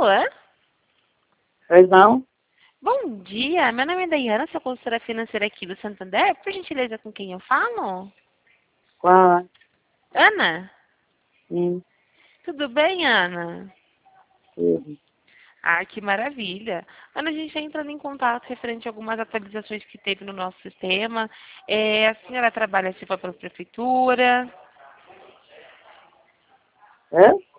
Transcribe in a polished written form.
Alô? Pois não? Bom dia, meu nome é Daiana, sou consultora financeira aqui do Santander. Por gentileza, com quem eu falo? Qual? Ana? Sim, Tudo bem, Ana? tudo. Ah, que maravilha. Ana, a gente está entrando em contato referente a algumas atualizações que teve no nosso sistema. A senhora trabalha se for para a prefeitura? É?